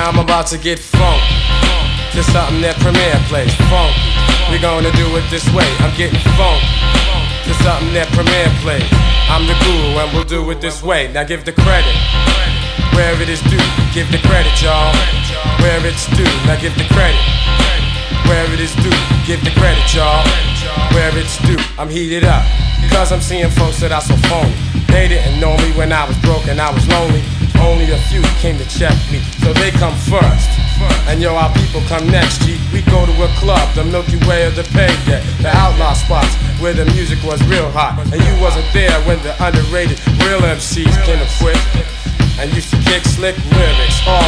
Now I'm about to get funky to something that Premier plays. Funky, we gonna do it this way. I'm getting funky to something that Premier plays. I'm the guru and we'll do it this way. Now give the credit where it is due. Give the credit, y'all, where it's due. Now give the credit where it is due. Give the credit, y'all, where it's due. I'm heated up, cause I'm seeing folks that are so phony. They didn't know me when I was broke and I was lonely. Only a few came to check me, so they come first. And yo, our people come next, G. We go to a club, the Milky Way of the payday, the outlaw spots where the music was real hot. And you wasn't there when the underrated real MCs came to quit and used to kick slick lyrics. All